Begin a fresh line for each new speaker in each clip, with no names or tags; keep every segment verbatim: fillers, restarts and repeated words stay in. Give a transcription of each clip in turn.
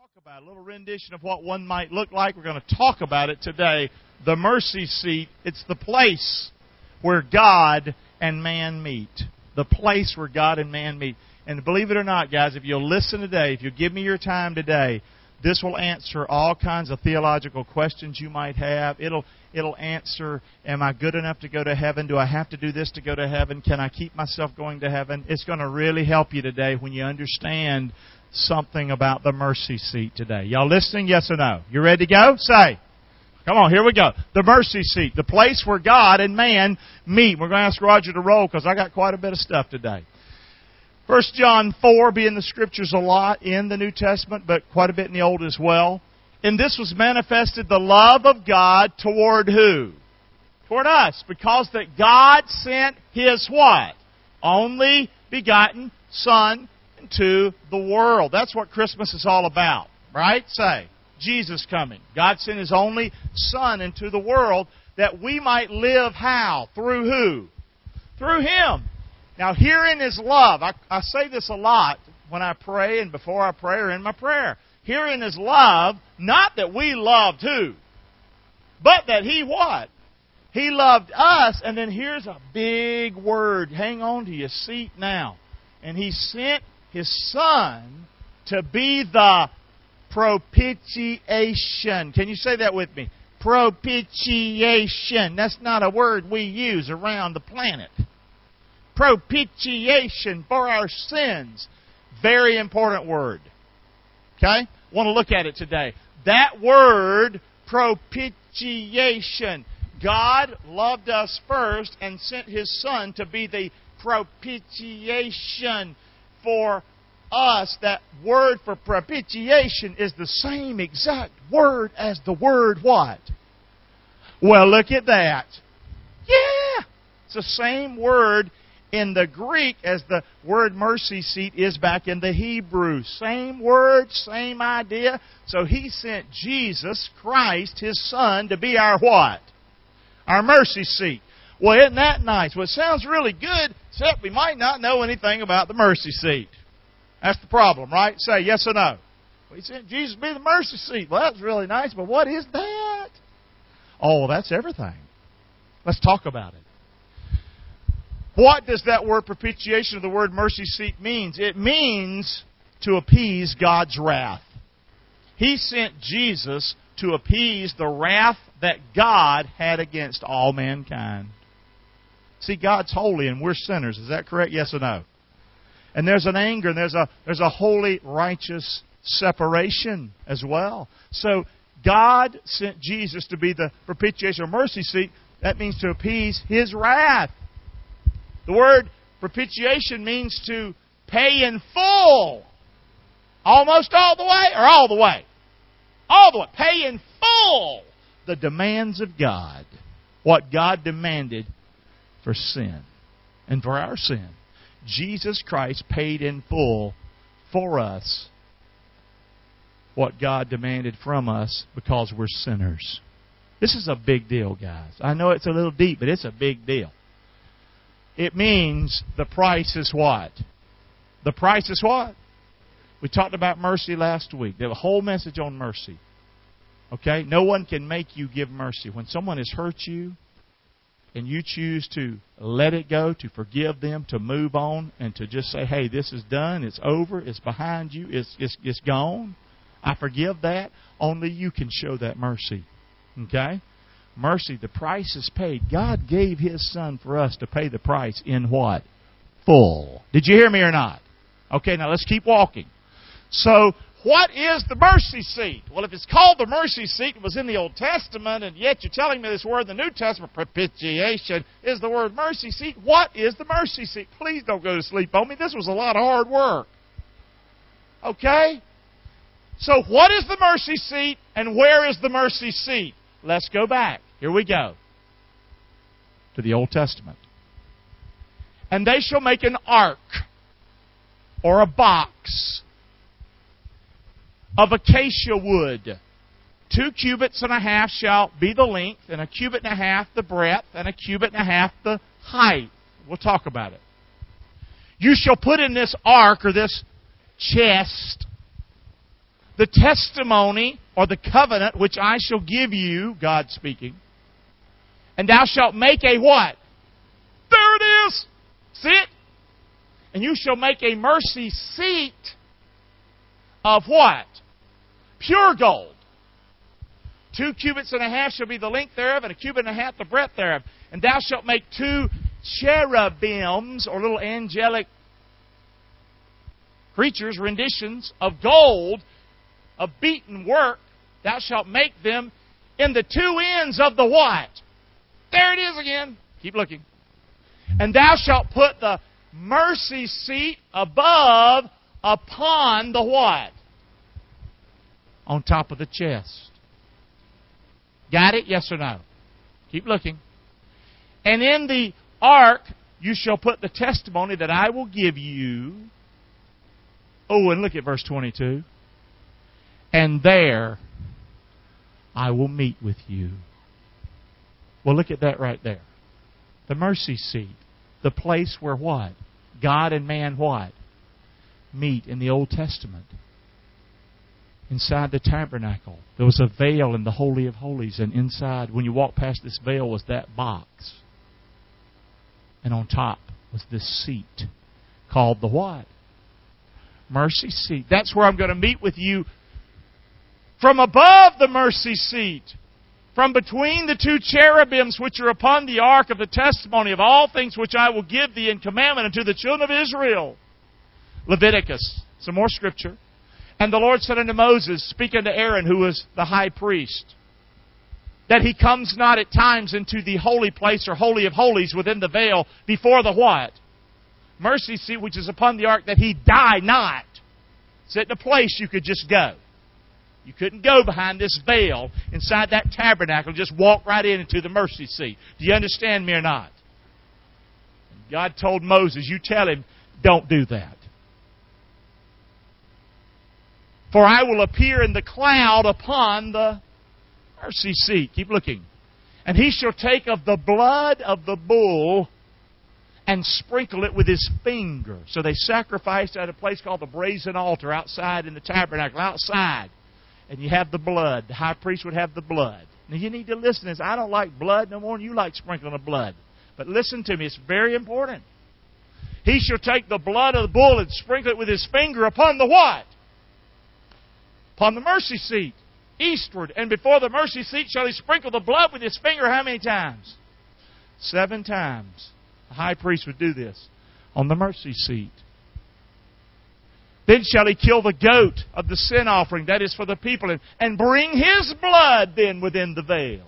talk about, a little rendition of what one might look like. We're going to talk about it today. The mercy seat, it's the place where God and man meet. The place where God and man meet. And believe it or not, guys, if you'll listen today, if you'll give me your time today, this will answer all kinds of theological questions you might have. It'll it'll answer, am I good enough to go to heaven? Do I have to do this to go to heaven? Can I keep myself going to heaven? It's going to really help you today when you understand something about the mercy seat today. Y'all listening? Yes or no? You ready to go? Say. Come on, here we go. The mercy seat, the place where God and man meet. We're going to ask Roger to roll because I got quite a bit of stuff today. First John four, be in the Scriptures a lot in the New Testament, but quite a bit in the Old as well. And this was manifested the love of God toward who? Toward us. Because that God sent His what? Only begotten Son into the world. That's what Christmas is all about. Right? Say. Jesus coming. God sent His only Son into the world that we might live how? Through who? Through Him. Now, herein is love. I, I say this a lot when I pray and before I pray or in my prayer. Herein is love, not that we loved who? But that He what? He loved us, and then here's a big word. Hang on to your seat now. And He sent His Son to be the propitiation. Can you say that with me? Propitiation. That's not a word we use around the planet. Propitiation for our sins. Very important word. Okay? Want to look at it today. That word, propitiation. God loved us first and sent His Son to be the propitiation for us. That word for propitiation is the same exact word as the word what? Well, look at that. Yeah! It's the same word in the Greek as the word mercy seat is back in the Hebrew. Same word, same idea. So He sent Jesus Christ, His Son, to be our what? Our mercy seat. Well, isn't that nice? Well, it sounds really good, except we might not know anything about the mercy seat. That's the problem, right? Say yes or no. Well, He sent Jesus to be the mercy seat. Well, that's really nice, but what is that? Oh, that's everything. Let's talk about it. What does that word propitiation of the word mercy seat means? It means to appease God's wrath. He sent Jesus to appease the wrath that God had against all mankind. See, God's holy and we're sinners. Is that correct? Yes or no? And there's an anger and there's a there's a holy, righteous separation as well. So God sent Jesus to be the propitiation or mercy seat. That means to appease His wrath. The word propitiation means to pay in full. Almost all the way or all the way? All the way. Pay in full the demands of God. What God demanded for sin and for our sin. Jesus Christ paid in full for us what God demanded from us because we're sinners. This is a big deal, guys. I know it's a little deep, but it's a big deal. It means the price is what? The price is what? We talked about mercy last week. There was a whole message on mercy. Okay? No one can make you give mercy. When someone has hurt you and you choose to let it go, to forgive them, to move on, and to just say, hey, this is done, it's over, it's behind you, it's, it's, it's gone. I forgive that. Only you can show that mercy. Okay? Mercy, the price is paid. God gave His Son for us to pay the price in what? Full. Did you hear me or not? Okay, now let's keep walking. So, what is the mercy seat? Well, if it's called the mercy seat, it was in the Old Testament, and yet you're telling me this word in the New Testament, propitiation, is the word mercy seat. What is the mercy seat? Please don't go to sleep on me. This was a lot of hard work. Okay? So, what is the mercy seat, and where is the mercy seat? Let's go back. Here we go. To the Old Testament. And they shall make an ark, or a box, of acacia wood. Two cubits and a half shall be the length, and a cubit and a half the breadth, and a cubit and a half the height. We'll talk about it. You shall put in this ark, or this chest, the testimony or the covenant which I shall give you, God speaking, and thou shalt make a what? There it is! See it? And you shall make a mercy seat of what? Pure gold. Two cubits and a half shall be the length thereof, and a cubit and a half the breadth thereof. And thou shalt make two cherubims, or little angelic creatures, renditions of gold, of beaten work. Thou shalt make them in the two ends of the what? There it is again. Keep looking. And thou shalt put the mercy seat above upon the what? On top of the chest. Got it? Yes or no? Keep looking. And in the ark you shall put the testimony that I will give you. Oh, and look at verse twenty-two. And there I will meet with you. Well, look at that right there. The mercy seat. The place where what? God and man what? Meet in the Old Testament. Inside the tabernacle, there was a veil in the Holy of Holies, and inside, when you walk past this veil, was that box. And on top was this seat called the what? Mercy seat. That's where I'm going to meet with you from above the mercy seat, from between the two cherubims which are upon the ark of the testimony of all things which I will give thee in commandment unto the children of Israel. Leviticus. Some more scripture. And the Lord said unto Moses, speak unto Aaron, who was the high priest, that he comes not at times into the holy place or holy of holies within the veil before the what? Mercy seat which is upon the ark, that he die not. Sit in a place you could just go. You couldn't go behind this veil inside that tabernacle and just walk right in into the mercy seat. Do you understand me or not? God told Moses, you tell him, don't do that. For I will appear in the cloud upon the mercy seat. Keep looking. And he shall take of the blood of the bull and sprinkle it with his finger. So they sacrificed at a place called the brazen altar outside in the tabernacle, outside. And you have the blood. The high priest would have the blood. Now you need to listen to this. I don't like blood no more than you like sprinkling of blood. But listen to me. It's very important. He shall take the blood of the bull and sprinkle it with his finger upon the what? Upon the mercy seat, eastward. And before the mercy seat shall he sprinkle the blood with his finger how many times? Seven times. The high priest would do this on the mercy seat. Then shall he kill the goat of the sin offering, that is for the people, and, and bring his blood then within the veil.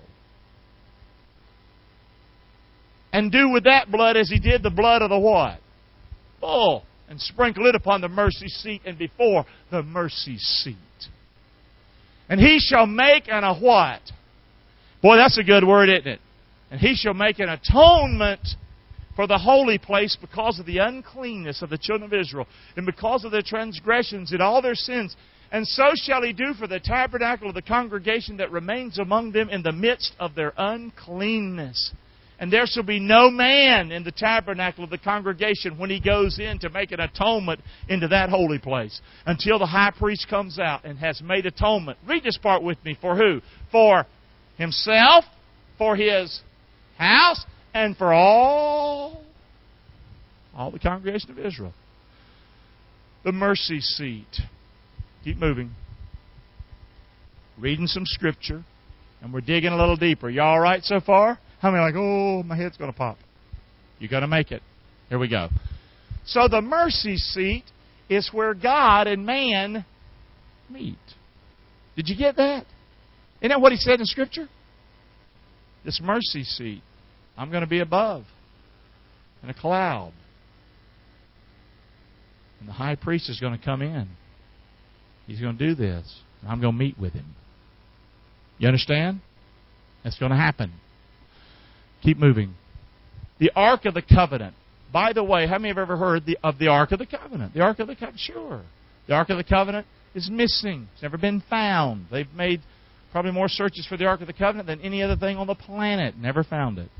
And do with that blood as he did the blood of the what? Bull. And sprinkle it upon the mercy seat and before the mercy seat. And he shall make an a what? Boy, that's a good word, isn't it? And he shall make an atonement for the holy place because of the uncleanness of the children of Israel, and because of their transgressions and all their sins. And so shall he do for the tabernacle of the congregation that remains among them in the midst of their uncleanness. And there shall be no man in the tabernacle of the congregation when he goes in to make an atonement into that holy place, until the high priest comes out and has made atonement. Read this part with me. For who? For himself, for his house, and for all, all the congregation of Israel. The mercy seat. Keep moving. Reading some scripture, and we're digging a little deeper. You all right so far? How many are like, oh, my head's going to pop? You're going to make it. Here we go. So the mercy seat is where God and man meet. Did you get that? Isn't that what he said in Scripture? This mercy seat. I'm going to be above in a cloud. And the high priest is going to come in. He's going to do this. And I'm going to meet with him. You understand? That's going to happen. Keep moving. The Ark of the Covenant. By the way, how many have ever heard the, of the Ark of the Covenant? The Ark of the Covenant? Sure. The Ark of the Covenant is missing. It's never been found. They've made probably more searches for the Ark of the Covenant than any other thing on the planet. Never found it.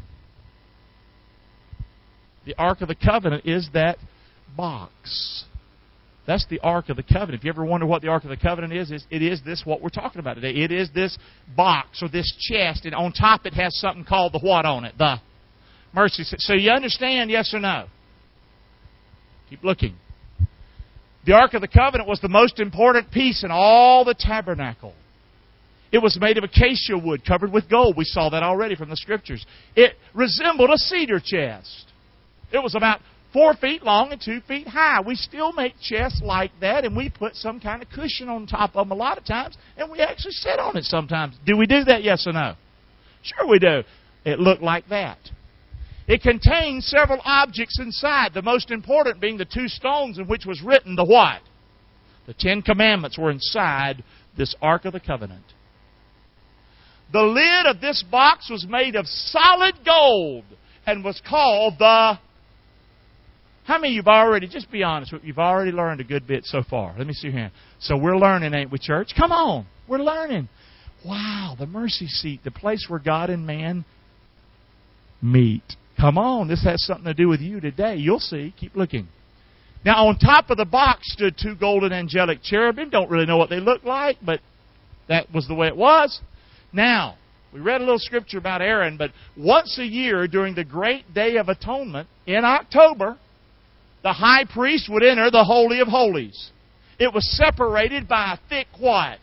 The Ark of the Covenant is that box. That's the Ark of the Covenant. If you ever wonder what the Ark of the Covenant is, it is this what we're talking about today. It is this box or this chest, and on top it has something called the what on it? The mercy seat. So you understand, yes or no? Keep looking. The Ark of the Covenant was the most important piece in all the tabernacle. It was made of acacia wood covered with gold. We saw that already from the Scriptures. It resembled a cedar chest. It was about four feet long and two feet high. We still make chests like that, and we put some kind of cushion on top of them a lot of times, and we actually sit on it sometimes. Do we do that, yes or no? Sure we do. It looked like that. It contained several objects inside, the most important being the two stones in which was written the what? The Ten Commandments were inside this Ark of the Covenant. The lid of this box was made of solid gold and was called the... How many of you've already, just be honest, you've already learned a good bit so far? Let me see your hand. So we're learning, ain't we, church? Come on. We're learning. Wow, the mercy seat, the place where God and man meet. Come on, this has something to do with you today. You'll see. Keep looking. Now, on top of the box stood two golden angelic cherubim. Don't really know what they look like, but that was the way it was. Now, we read a little scripture about Aaron, but once a year during the great day of atonement in October, the high priest would enter the Holy of Holies. It was separated by a thick what?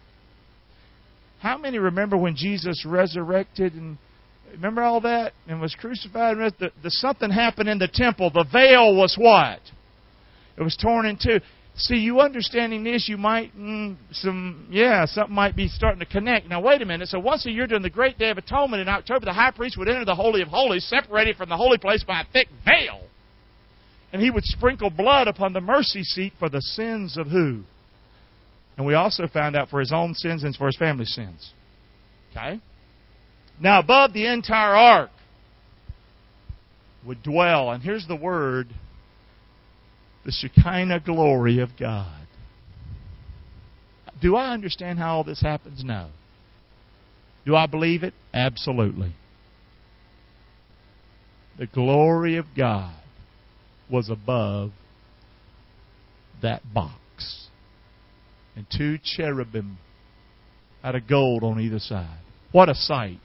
How many remember when Jesus resurrected and remember all that and was crucified? The, the something happened in the temple. The veil was what? It was torn in two. See, you understanding this, you might, mm, some, yeah, something might be starting to connect. Now, wait a minute. So once a year during the great day of atonement in October, the high priest would enter the Holy of Holies, separated from the holy place by a thick veil. And he would sprinkle blood upon the mercy seat for the sins of who? And we also found out for his own sins and for his family's sins. Okay? Now, above the entire ark would dwell, and here's the word, the Shekinah glory of God. Do I understand how all this happens? No. Do I believe it? Absolutely. The glory of God was above that box. And two cherubim out of gold on either side. What a sight.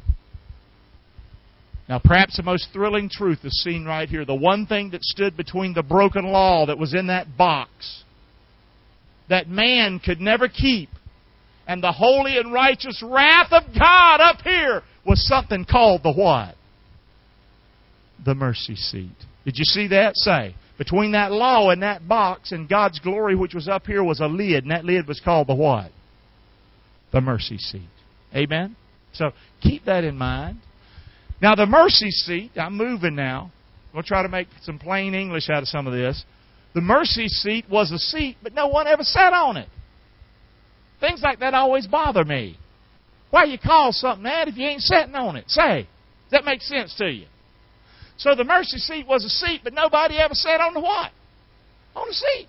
Now, perhaps the most thrilling truth is seen right here. The one thing that stood between the broken law that was in that box, that man could never keep, and the holy and righteous wrath of God up here was something called the what? The mercy seat. Did you see that? Say, between that law and that box and God's glory which was up here was a lid, and that lid was called the what? The mercy seat. Amen? So, keep that in mind. Now, the mercy seat, I'm moving now. We'll try to make some plain English out of some of this. The mercy seat was a seat, but no one ever sat on it. Things like that always bother me. Why you call something that if you ain't sitting on it? Say, does that make sense to you? So the mercy seat was a seat, but nobody ever sat on the what? On the seat.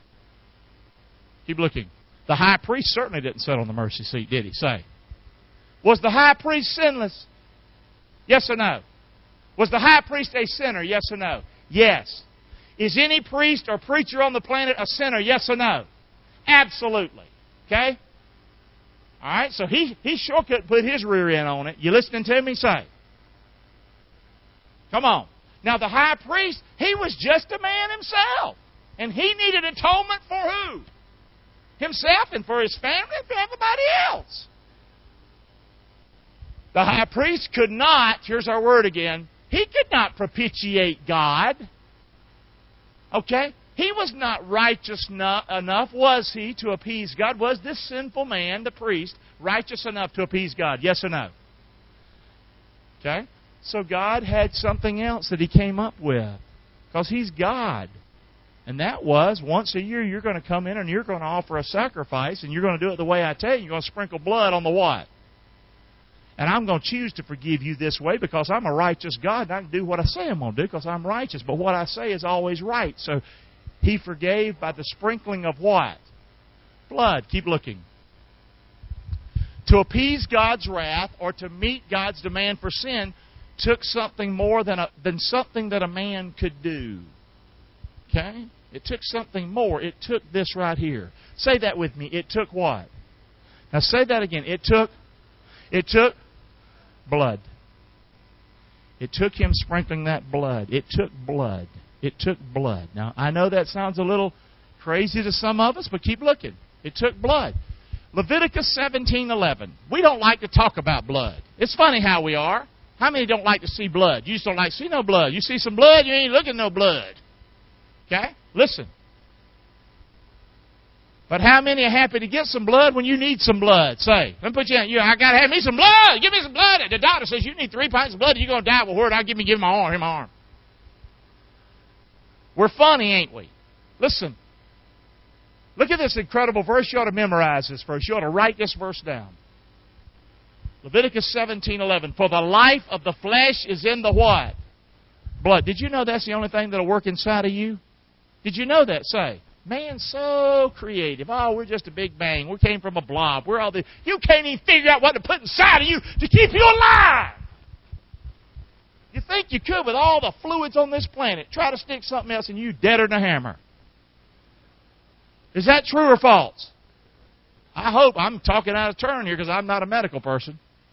Keep looking. The high priest certainly didn't sit on the mercy seat, did he? Say. Was the high priest sinless? Yes or no? Was the high priest a sinner? Yes or no? Yes. Is any priest or preacher on the planet a sinner? Yes or no? Absolutely. Okay? All right, so he, he sure couldn't put his rear end on it. You listening to me? Say. Come on. Now, the high priest, he was just a man himself. And he needed atonement for who? Himself and for his family and for everybody else. The high priest could not, here's our word again, he could not propitiate God. Okay? He was not righteous enough, was he, to appease God? Was this sinful man, the priest, righteous enough to appease God? Yes or no? Okay? So God had something else that He came up with. Because He's God. And that was, once a year you're going to come in and you're going to offer a sacrifice, and you're going to do it the way I tell you. You're going to sprinkle blood on the what? And I'm going to choose to forgive you this way because I'm a righteous God and I can do what I say I'm going to do because I'm righteous. But what I say is always right. So He forgave by the sprinkling of what? Blood. Keep looking. To appease God's wrath or to meet God's demand for sin took something more than, a, than something that a man could do. Okay? It took something more. It took this right here. Say that with me. It took what? Now say that again. It took, it took blood. It took Him sprinkling that blood. It took blood. It took blood. Now, I know that sounds a little crazy to some of us, but keep looking. It took blood. Leviticus seventeen eleven. We don't like to talk about blood. It's funny how we are. How many don't like to see blood? You just don't like to see no blood. You see some blood, you ain't looking at no blood. Okay? Listen. But how many are happy to get some blood when you need some blood? Say, let me put you in. You, I got to have me some blood. Give me some blood. The doctor says you need three pints of blood. You're going to die. Well, where? I'll give me, give me my arm. Here, my arm. We're funny, ain't we? Listen. Look at this incredible verse. You ought to memorize this verse. You ought to write this verse down. Leviticus seventeen eleven. For the life of the flesh is in the what? Blood. Did you know that's the only thing that'll work inside of you? Did you know that? Say. Man's so creative. Oh, we're just a big bang. We came from a blob. We're all the. You can't even figure out what to put inside of you to keep you alive. You think you could with all the fluids on this planet. Try to stick something else and you deader than a hammer. Is that true or false? I hope I'm talking out of turn here because I'm not a medical person.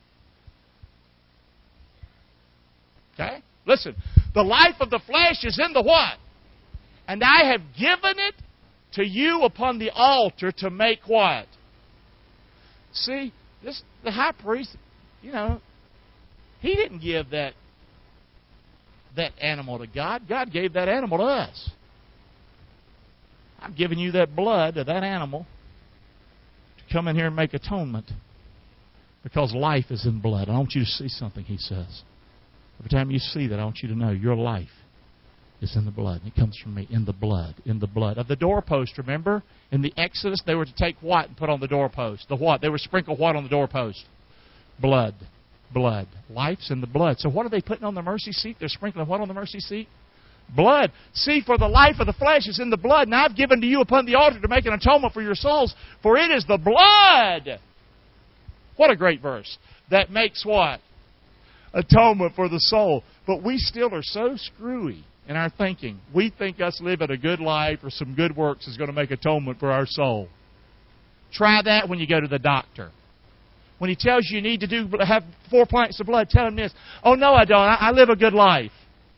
Okay? Listen. The life of the flesh is in the what? And I have given it to you upon the altar to make what? See, this the high priest, you know, he didn't give that that animal to God. God gave that animal to us. I'm giving you that blood of that animal to come in here and make atonement. Because life is in blood. I want you to see something, he says. Every time you see that, I want you to know your life is in the blood. It comes from me, in the blood, in the blood. Of the doorpost, remember? In the Exodus, they were to take what and put on the doorpost? The what? They were to sprinkle what on the doorpost? Blood. Blood. Life's in the blood. So what are they putting on the mercy seat? They're sprinkling what on the mercy seat? Blood. See, for the life of the flesh is in the blood, and I've given to you upon the altar to make an atonement for your souls, for it is the blood. What a great verse. That makes what? Atonement for the soul. But we still are so screwy in our thinking. We think us living a good life or some good works is going to make atonement for our soul. Try that when you go to the doctor. When he tells you you need to do have four pints of blood, tell him this. Oh, no, I don't. I, I live a good life.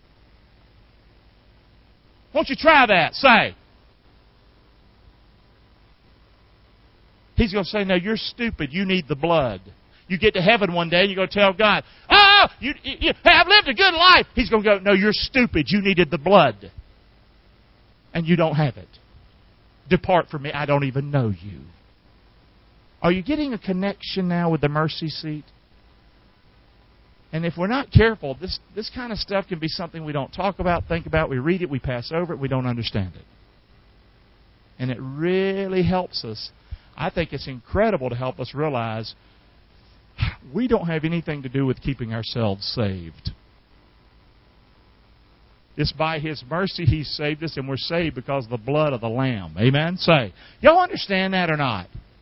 Won't you try that? Say. He's going to say, no, you're stupid. You need the blood. You get to heaven one day and you're going to tell God, oh, you, you, hey, I've lived a good life. He's going to go, no, you're stupid. You needed the blood. And you don't have it. Depart from me. I don't even know you. Are you getting a connection now with the mercy seat? And if we're not careful, this, this kind of stuff can be something we don't talk about, think about. We read it, we pass over it, we don't understand it. And it really helps us. I think it's incredible to help us realize we don't have anything to do with keeping ourselves saved. It's by His mercy He saved us, and we're saved because of the blood of the Lamb. Amen? Say, y'all understand that or not?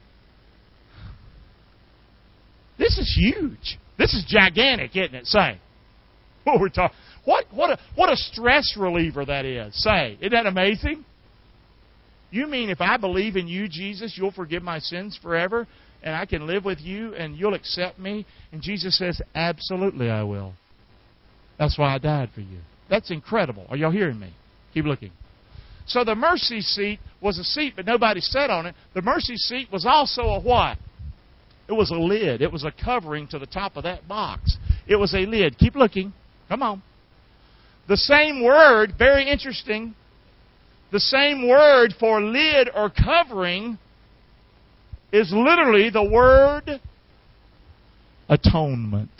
This is huge. This is gigantic, isn't it? Say, what we're talking. What what a what a stress reliever that is. Say, isn't that amazing? You mean if I believe in you, Jesus, you'll forgive my sins forever, and I can live with you, and you'll accept me? And Jesus says, absolutely, I will. That's why I died for you. That's incredible. Are y'all hearing me? Keep looking. So the mercy seat was a seat, but nobody sat on it. The mercy seat was also a what? It was a lid. It was a covering to the top of that box. It was a lid. Keep looking. Come on. The same word, very interesting, the same word for lid or covering is literally the word atonement.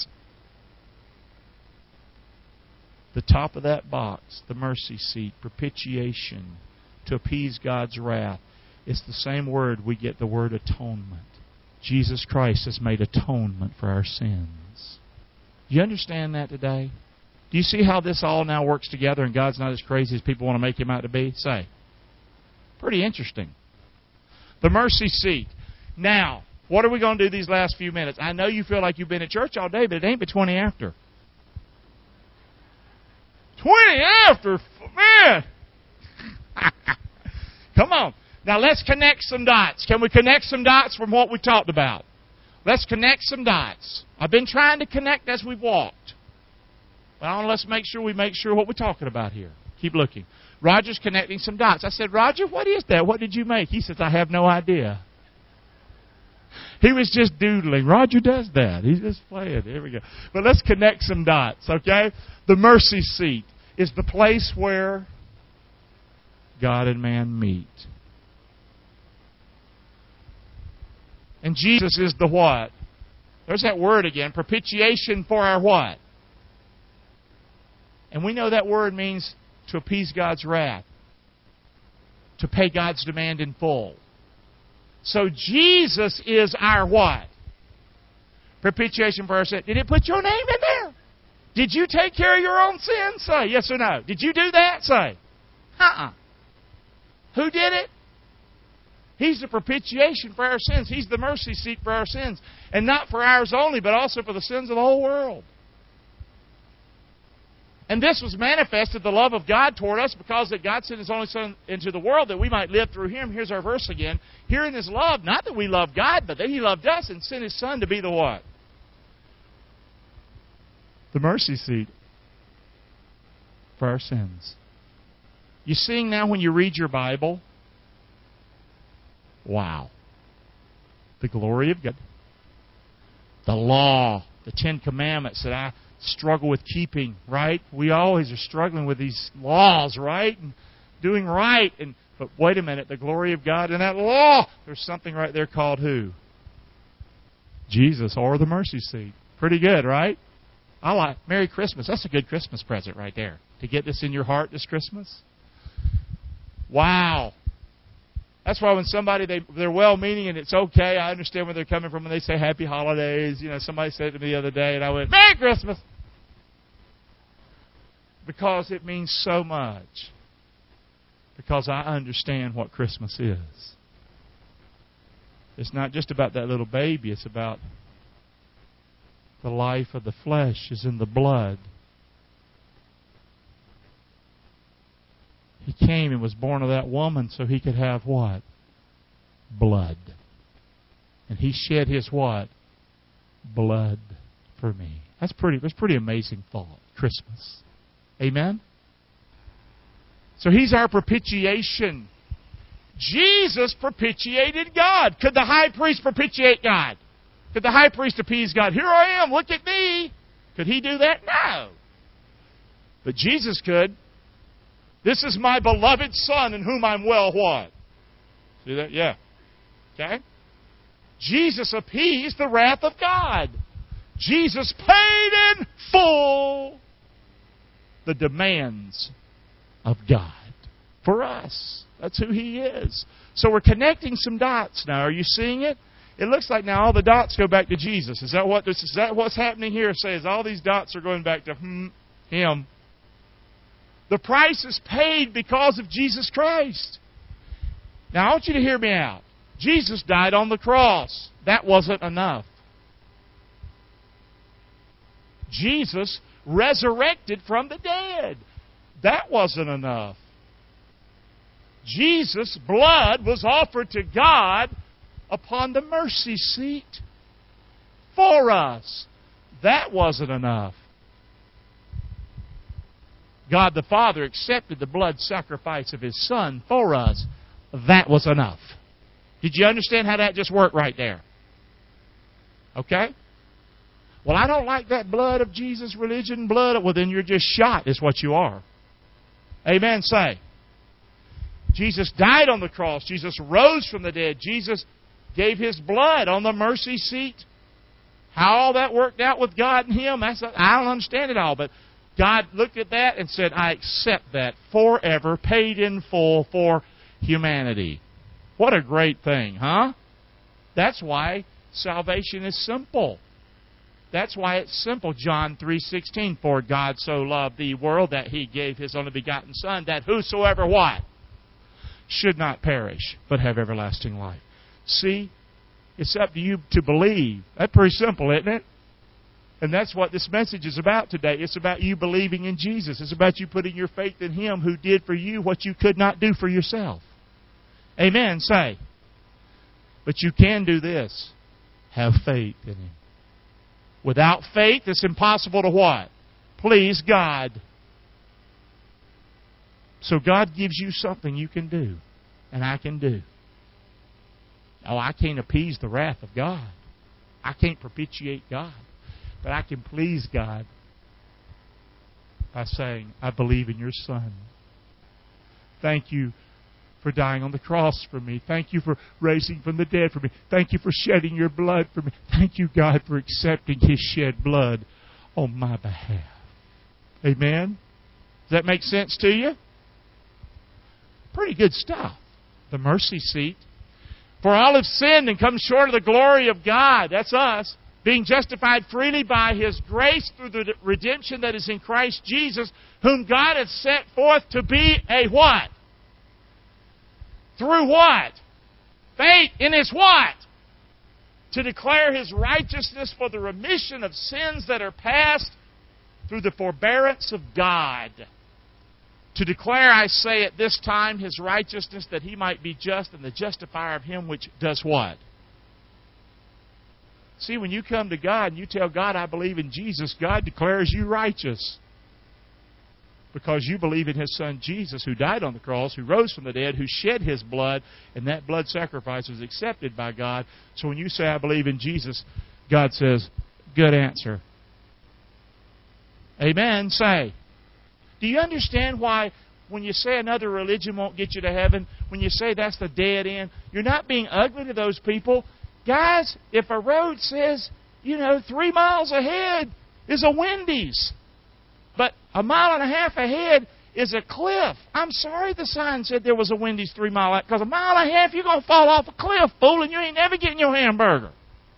The top of that box, the mercy seat, propitiation, to appease God's wrath. It's the same word we get the word atonement. Jesus Christ has made atonement for our sins. Do you understand that today? Do you see how this all now works together and God's not as crazy as people want to make Him out to be? Say. Pretty interesting. The mercy seat. Now, what are we going to do these last few minutes? I know you feel like you've been at church all day, but it ain't but twenty after. twenty after? Man! Come on. Now let's connect some dots. Can we connect some dots from what we talked about? Let's connect some dots. I've been trying to connect as we've walked. But I want let's make sure we make sure what we're talking about here. Keep looking. Roger's connecting some dots. I said, Roger, what is that? What did you make? He says, I have no idea. He was just doodling. Roger does that. He's just playing. Here we go. But let's connect some dots, okay? The mercy seat is the place where God and man meet. And Jesus is the what? There's that word again. Propitiation for our what? And we know that word means to appease God's wrath. To pay God's demand in full. So Jesus is our what? Propitiation for our sin. Did it put your name in there? Did you take care of your own sins? Say yes or no. Did you do that? Say. Uh-uh. Who did it? He's the propitiation for our sins. He's the mercy seat for our sins. And not for ours only, but also for the sins of the whole world. And this was manifested, the love of God toward us, because that God sent His only Son into the world that we might live through Him. Here's our verse again. Herein is love, not that we love God, but that He loved us and sent His Son to be the what? The mercy seat for our sins. You seeing now when you read your Bible? Wow. The glory of God. The law, the Ten Commandments that I struggle with keeping, right? We always are struggling with these laws, right? And doing right. And but wait a minute, the glory of God in that law. There's something right there called who? Jesus, or the mercy seat. Pretty good, right? I like Merry Christmas. That's a good Christmas present right there. To get this in your heart this Christmas. Wow. That's why when somebody, they, they're well-meaning and it's okay, I understand where they're coming from when they say Happy Holidays. You know, somebody said it to me the other day and I went, Merry Christmas! Because it means so much. Because I understand what Christmas is. It's not just about that little baby. It's about the life of the flesh is in the blood. He came and was born of that woman so He could have what? Blood. And He shed His what? Blood for me. That's pretty, that's pretty amazing thought. Christmas. Amen? So He's our propitiation. Jesus propitiated God. Could the high priest propitiate God? Could the high priest appease God? Here I am, look at me. Could He do that? No. But Jesus could. This is my beloved Son in whom I'm well what? See that? Yeah. Okay? Jesus appeased the wrath of God. Jesus paid in full the demands of God for us. That's who He is. So we're connecting some dots now. Are you seeing it? It looks like now all the dots go back to Jesus. Is that what this is that what's happening here? It says all these dots are going back to hmm, Him. The price is paid because of Jesus Christ. Now I want you to hear me out. Jesus died on the cross. That wasn't enough. Jesus resurrected from the dead. That wasn't enough. Jesus' blood was offered to God upon the mercy seat for us. That wasn't enough. God the Father accepted the blood sacrifice of His Son for us. That was enough. Did you understand how that just worked right there? Okay? Well, I don't like that blood of Jesus, religion, blood. Well, then you're just shot, is what you are. Amen, say. Jesus died on the cross. Jesus rose from the dead. Jesus gave His blood on the mercy seat. How all that worked out with God and Him, that's, I don't understand it all, but God looked at that and said, I accept that forever, paid in full for humanity. What a great thing, huh? That's why salvation is simple. That's why it's simple. John three sixteen, for God so loved the world that He gave His only begotten Son, that whosoever what? Should not perish, but have everlasting life. See, it's up to you to believe. That's pretty simple, isn't it? And that's what this message is about today. It's about you believing in Jesus. It's about you putting your faith in Him who did for you what you could not do for yourself. Amen. Say. But you can do this. Have faith in Him. Without faith, it's impossible to what? Please God. So God gives you something you can do, and I can do. Oh, I can't appease the wrath of God. I can't propitiate God. But I can please God by saying, I believe in your Son. Thank you for dying on the cross for me. Thank you for raising from the dead for me. Thank you for shedding your blood for me. Thank you, God, for accepting His shed blood on my behalf. Amen? Does that make sense to you? Pretty good stuff. The mercy seat. For all have sinned and come short of the glory of God. That's us. Being justified freely by His grace through the redemption that is in Christ Jesus, whom God hath set forth to be a what? Through what? Faith in His what? To declare His righteousness for the remission of sins that are past through the forbearance of God. To declare, I say, at this time His righteousness, that He might be just and the justifier of him which does what? See, when you come to God and you tell God, I believe in Jesus, God declares you righteous. Because you believe in His Son Jesus, who died on the cross, who rose from the dead, who shed His blood, and that blood sacrifice was accepted by God. So when you say, I believe in Jesus, God says, good answer. Amen. Say. Do you understand why when you say another religion won't get you to heaven, when you say that's the dead end, you're not being ugly to those people? Guys, if a road says, you know, three miles ahead is a Wendy's, but a mile and a half ahead is a cliff. I'm sorry the sign said there was a Wendy's three miles, because a mile and a half you're going to fall off a cliff, fool, and you ain't never getting your hamburger.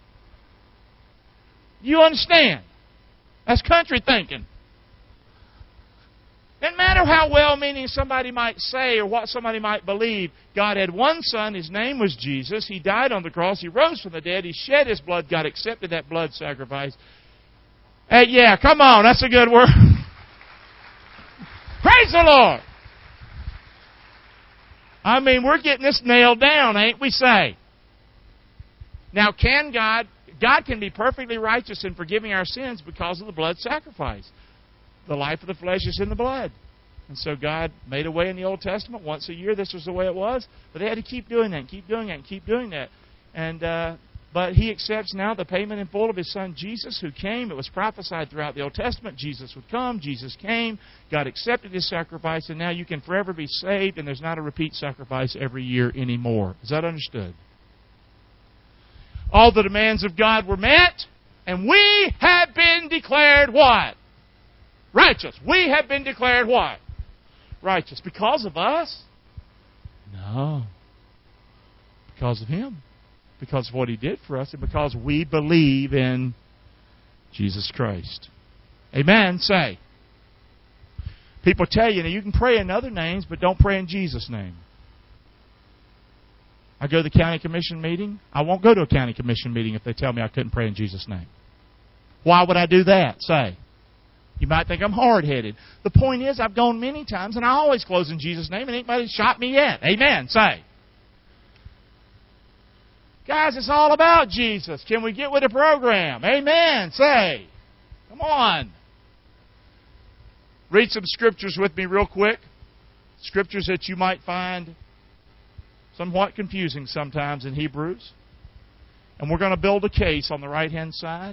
You understand? That's country thinking. Doesn't matter how well-meaning somebody might say or what somebody might believe. God had one Son. His name was Jesus. He died on the cross. He rose from the dead. He shed His blood. God accepted that blood sacrifice. Hey, yeah, come on. That's a good word. Praise the Lord. I mean, we're getting this nailed down, ain't we, say? Now, can God... God can be perfectly righteous in forgiving our sins because of the blood sacrifice. The life of the flesh is in the blood. And so God made a way in the Old Testament. Once a year, this was the way it was. But they had to keep doing that, and keep doing that, and keep doing that. And uh, but He accepts now the payment in full of His Son Jesus, who came. It was prophesied throughout the Old Testament. Jesus would come. Jesus came. God accepted His sacrifice. And now you can forever be saved, and there's not a repeat sacrifice every year anymore. Is that understood? All the demands of God were met, and we have been declared what? Righteous. We have been declared what? Righteous. Because of us? No. Because of Him. Because of what He did for us, and because we believe in Jesus Christ. Amen. Say. People tell you, now you can pray in other names, but don't pray in Jesus' name. I go to the county commission meeting. I won't go to a county commission meeting if they tell me I couldn't pray in Jesus' name. Why would I do that? Say. You might think I'm hard-headed. The point is, I've gone many times, and I always close in Jesus' name, and anybody's shot me yet. Amen. Say. Guys, it's all about Jesus. Can we get with the program? Amen. Say. Come on. Read some scriptures with me real quick. Scriptures that you might find somewhat confusing sometimes in Hebrews. And we're going to build a case on the right-hand side.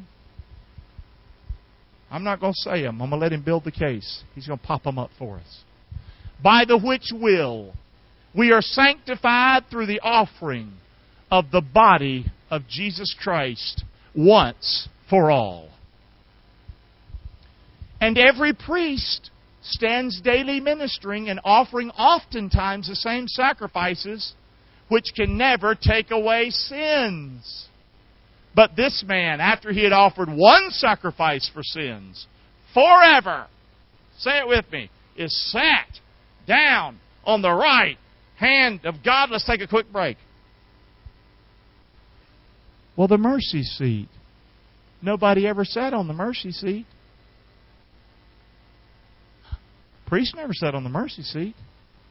I'm not going to say them. I'm going to let Him build the case. He's going to pop them up for us. By the which will we are sanctified through the offering of the body of Jesus Christ once for all. And every priest stands daily ministering and offering oftentimes the same sacrifices, which can never take away sins. But this man, after He had offered one sacrifice for sins, forever, say it with me, is sat down on the right hand of God. Let's take a quick break. Well, the mercy seat. Nobody ever sat on the mercy seat. Priest never sat on the mercy seat.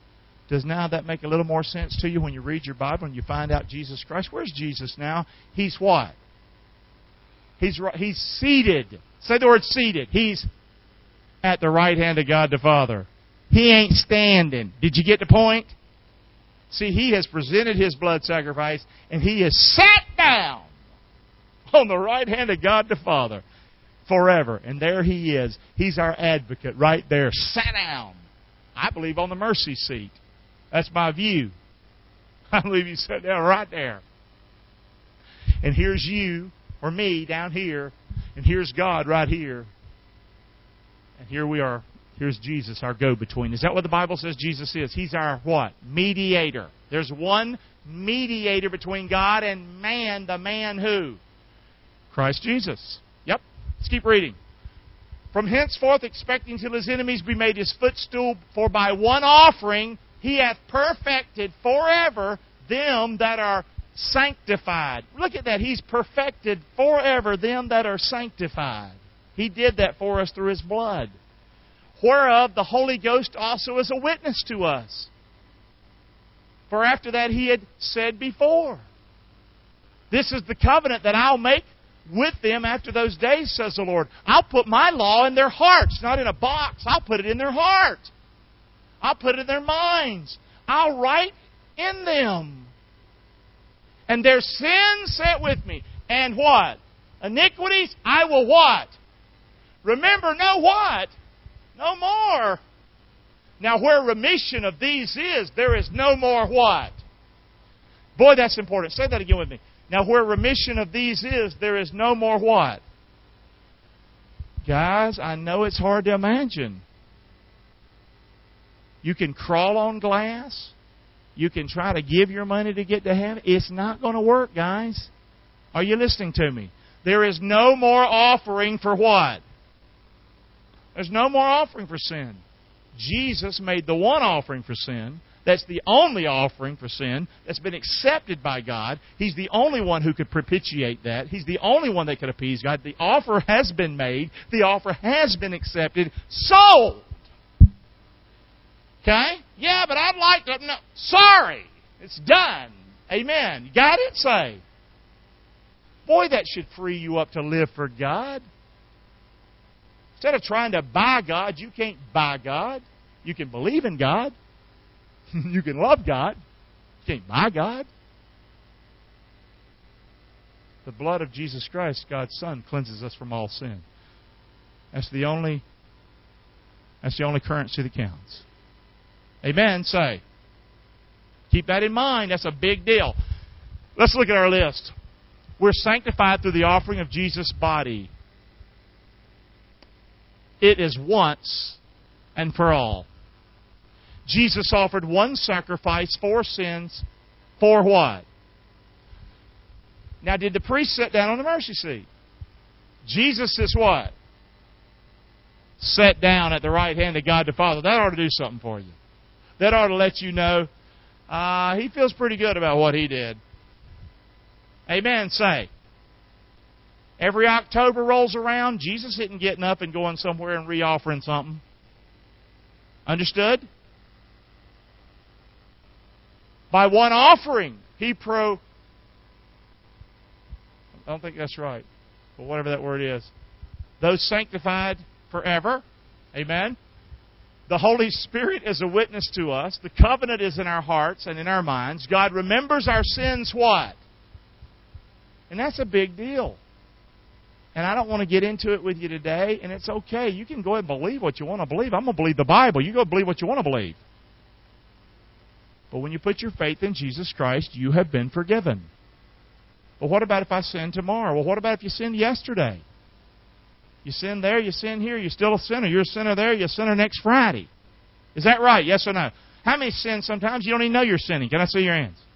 Does now that make a little more sense to you when you read your Bible and you find out Jesus Christ? Where's Jesus now? He's what? He's He's seated. Say the word seated. He's at the right hand of God the Father. He ain't standing. Did you get the point? See, He has presented His blood sacrifice, and He is sat down on the right hand of God the Father forever. And there He is. He's our advocate right there, sat down. I believe on the mercy seat. That's my view. I believe He sat down right there. And here's you or me down here, and here's God right here. And here we are. Here's Jesus, our go-between. Is that what the Bible says Jesus is? He's our what? Mediator. There's one mediator between God and man. The man who? Christ Jesus. Yep. Let's keep reading. From henceforth expecting till His enemies be made His footstool, for by one offering He hath perfected forever them that are sanctified. Look at that. He's perfected forever them that are sanctified. He did that for us through His blood. Whereof the Holy Ghost also is a witness to us. For after that He had said before, this is the covenant that I'll make with them after those days, says the Lord. I'll put my law in their hearts, not in a box. I'll put it in their heart. I'll put it in their minds. I'll write in them. And their sins, say it with me, and what? Iniquities, I will what? Remember, no what? No more. Now, where remission of these is, there is no more what? Boy, that's important. Say that again with me. Now, where remission of these is, there is no more what? Guys, I know it's hard to imagine. You can crawl on glass. You can try to give your money to get to heaven. It's not going to work, guys. Are you listening to me? There is no more offering for what? There's no more offering for sin. Jesus made the one offering for sin. That's the only offering for sin that's been accepted by God. He's the only one who could propitiate that. He's the only one that could appease God. The offer has been made. The offer has been accepted. Sold! Okay? Yeah, but I'd like to... No, sorry! It's done. Amen. You got it? Say. Boy, that should free you up to live for God. Instead of trying to buy God, you can't buy God. You can believe in God. You can love God. You can't buy God. The blood of Jesus Christ, God's Son, cleanses us from all sin. That's the only, that's the only currency that counts. Amen. Say. Keep that in mind. That's a big deal. Let's look at our list. We're sanctified through the offering of Jesus' body. It is once and for all. Jesus offered one sacrifice for sins. For what? Now, did the priest sit down on the mercy seat? Jesus is what? Sat down at the right hand of God the Father. That ought to do something for you. That ought to let you know uh, He feels pretty good about what He did. Amen. Say. Every October rolls around, Jesus isn't getting up and going somewhere and re-offering something. Understood? By one offering, He pro... I don't think that's right. But whatever that word is. Those sanctified forever. Amen? The Holy Spirit is a witness to us. The covenant is in our hearts and in our minds. God remembers our sins what? And that's a big deal. And I don't want to get into it with you today, and it's okay. You can go ahead and believe what you want to believe. I'm going to believe the Bible. You go believe what you want to believe. But when you put your faith in Jesus Christ, you have been forgiven. Well, what about if I sin tomorrow? Well, what about if you sinned yesterday? You sin there, you sin here, you're still a sinner. You're a sinner there, you're a sinner next Friday. Is that right? Yes or no? How many sins sometimes you don't even know you're sinning? Can I see your hands?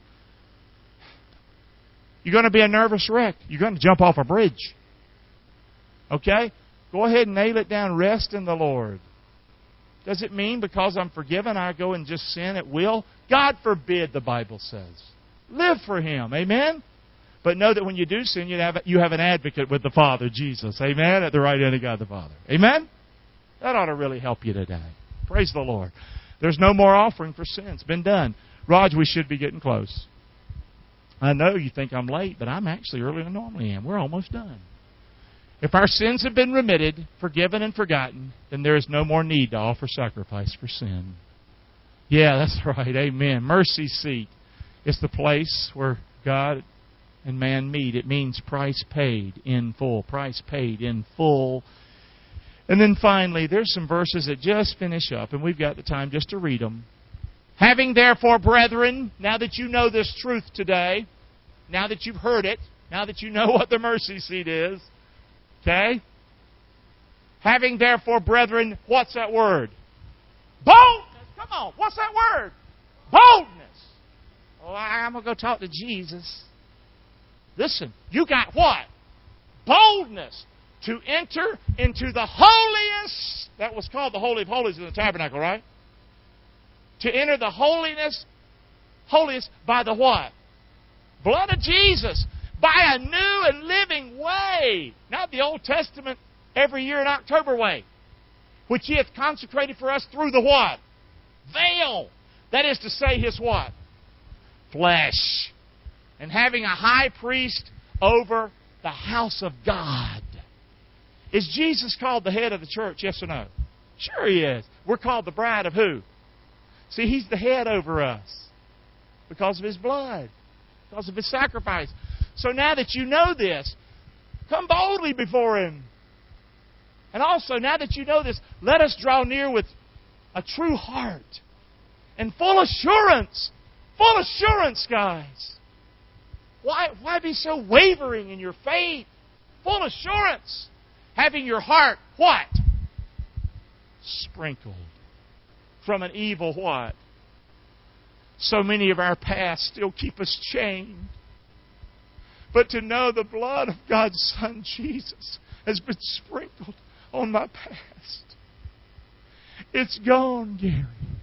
You're going to be a nervous wreck. You're going to jump off a bridge. Okay? Go ahead and nail it down. Rest in the Lord. Does it mean because I'm forgiven I go and just sin at will? God forbid, the Bible says. Live for Him. Amen? But know that when you do sin, you have, you have an advocate with the Father, Jesus. Amen? At the right hand of God the Father. Amen? That ought to really help you today. Praise the Lord. There's no more offering for sin. It's been done. Raj, we should be getting close. I know you think I'm late, but I'm actually earlier than I normally am. We're almost done. If our sins have been remitted, forgiven, and forgotten, then there is no more need to offer sacrifice for sin. Yeah, that's right. Amen. Mercy seat. It's the place where God and man meet. It means price paid in full. Price paid in full. And then finally, there's some verses that just finish up, and we've got the time just to read them. Having therefore, brethren, now that you know this truth today, now that you've heard it, now that you know what the mercy seat is, okay? Having therefore, brethren, what's that word? Boldness. Come on, what's that word? Boldness. Oh, I'm going to go talk to Jesus. Listen, you got what? Boldness to enter into the holiest. That was called the Holy of Holies in the tabernacle, right? To enter the holiness, holiest by the what? Blood of Jesus. By a new and living way. Not the Old Testament every year in October way. Which He hath consecrated for us through the what? Veil. That is to say, His what? Flesh. And having a high priest over the house of God. Is Jesus called the head of the church? Yes or no? Sure He is. We're called the bride of who? See, He's the head over us. Because of His blood. Because of His sacrifice. So now that you know this, come boldly before Him. And also, now that you know this, let us draw near with a true heart. And full assurance. Full assurance, guys. Why, why be so wavering in your faith? Full assurance. Having your heart, what? Sprinkled. From an evil what? So many of our past still keep us chained. But to know the blood of God's Son, Jesus, has been sprinkled on my past. It's gone, Gary.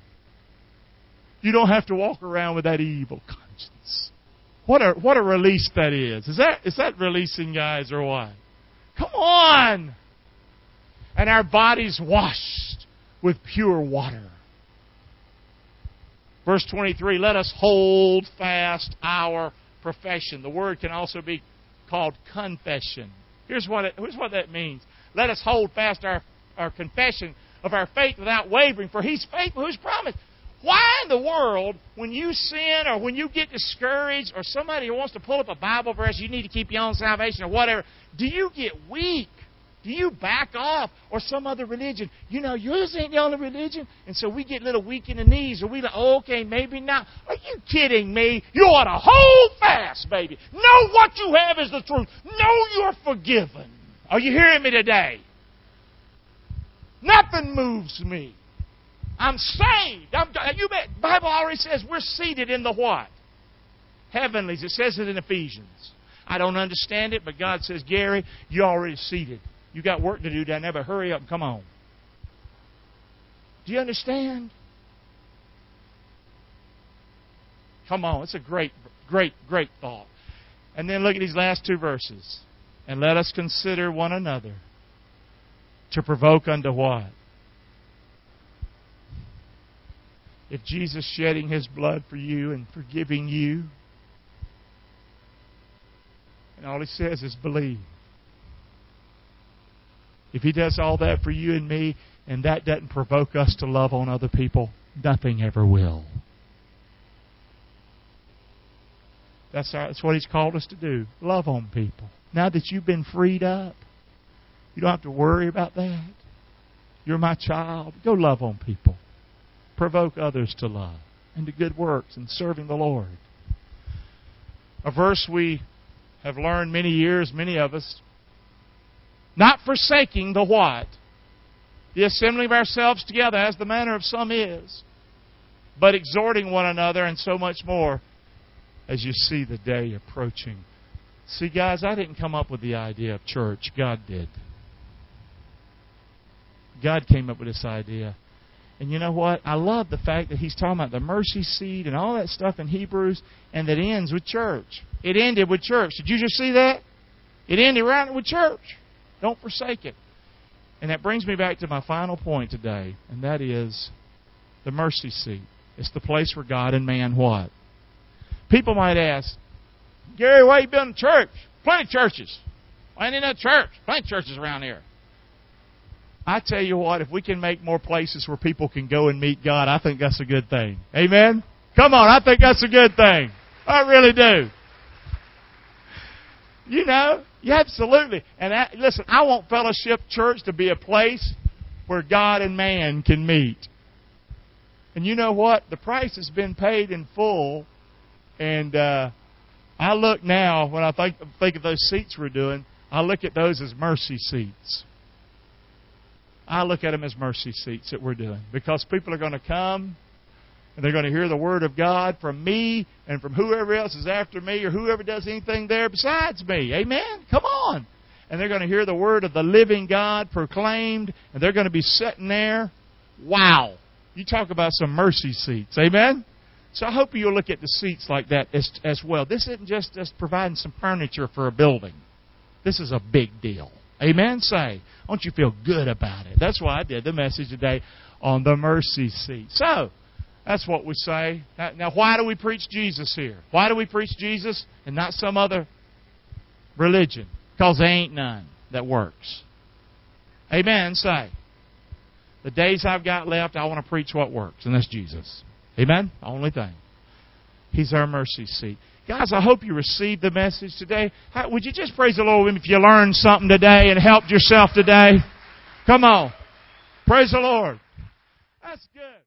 You don't have to walk around with that evil conscience. What a what a release that is. Is that is that releasing, guys, or what? Come on! And our bodies washed with pure water. Verse twenty-three, let us hold fast our profession. The word can also be called confession. Here's what it, here's what that means. Let us hold fast our, our confession of our faith without wavering, for He's faithful who's promised. Why in the world, when you sin or when you get discouraged or somebody wants to pull up a Bible verse, you need to keep your own salvation or whatever, do you get weak? Do you back off? Or some other religion? You know, yours ain't the only religion. And so we get a little weak in the knees. Or we like, oh, okay, maybe not. Are you kidding me? You ought to hold fast, baby. Know what you have is the truth. Know you're forgiven. Are you hearing me today? Nothing moves me. I'm saved. I'm, you bet. The Bible already says we're seated in the what? Heavenlies. It says it in Ephesians. I don't understand it, but God says, Gary, you're already seated. You got work to do down there, but hurry up and come on. Do you understand? Come on. It's a great, great, great thought. And then look at these last two verses. And let us consider one another to provoke unto what? If Jesus shedding His blood for you and forgiving you, and all He says is believe. If He does all that for you and me, and that doesn't provoke us to love on other people, nothing ever will. That's, our, that's what He's called us to do. Love on people. Now that you've been freed up, you don't have to worry about that. You're my child. Go love on people. Provoke others to love and to good works and serving the Lord. A verse we have learned many years, many of us. Not forsaking the what? The assembling of ourselves together, as the manner of some is, but exhorting one another, and so much more as you see the day approaching. See, guys, I didn't come up with the idea of church. God did. God came up with this idea. And you know what? I love the fact that He's talking about the mercy seat and all that stuff in Hebrews, and that ends with church. It ended with church. Did you just see that? It ended right with church. Don't forsake it. And that brings me back to my final point today, and that is, The mercy seat. It's the place where God and man what? People might ask, Gary, why you building a church? Plenty of churches. Why ain't in a church? Plenty of churches around here. I tell you what, if we can make more places where people can go and meet God, I think that's a good thing. Amen? Come on, I think that's a good thing. I really do. You know, yeah, absolutely. And I, listen, I want Fellowship Church to be a place where God and man can meet. And you know what? The price has been paid in full. And uh, I look now, when I think, think of those seats we're doing, I look at those as mercy seats. I look at them as mercy seats that we're doing. Because people are going to come, and they're going to hear the Word of God from me and from whoever else is after me or whoever does anything there besides me. Amen? Come on. And they're going to hear the Word of the living God proclaimed, and they're going to be sitting there. Wow. You talk about some mercy seats. Amen? So I hope you'll look at the seats like that as, as well. This isn't just, just providing some furniture for a building. This is a big deal. Amen? Say, don't you feel good about it? That's why I did the message today on the mercy seat. So, that's what we say. Now, now, why do we preach Jesus here? Why do we preach Jesus and not some other religion? Because there ain't none that works. Amen? Say, the days I've got left, I want to preach what works, and that's Jesus. Amen? The only thing. He's our mercy seat. Guys, I hope you received the message today. How, would you just praise the Lord if you learned something today and helped yourself today? Come on. Praise the Lord. That's good.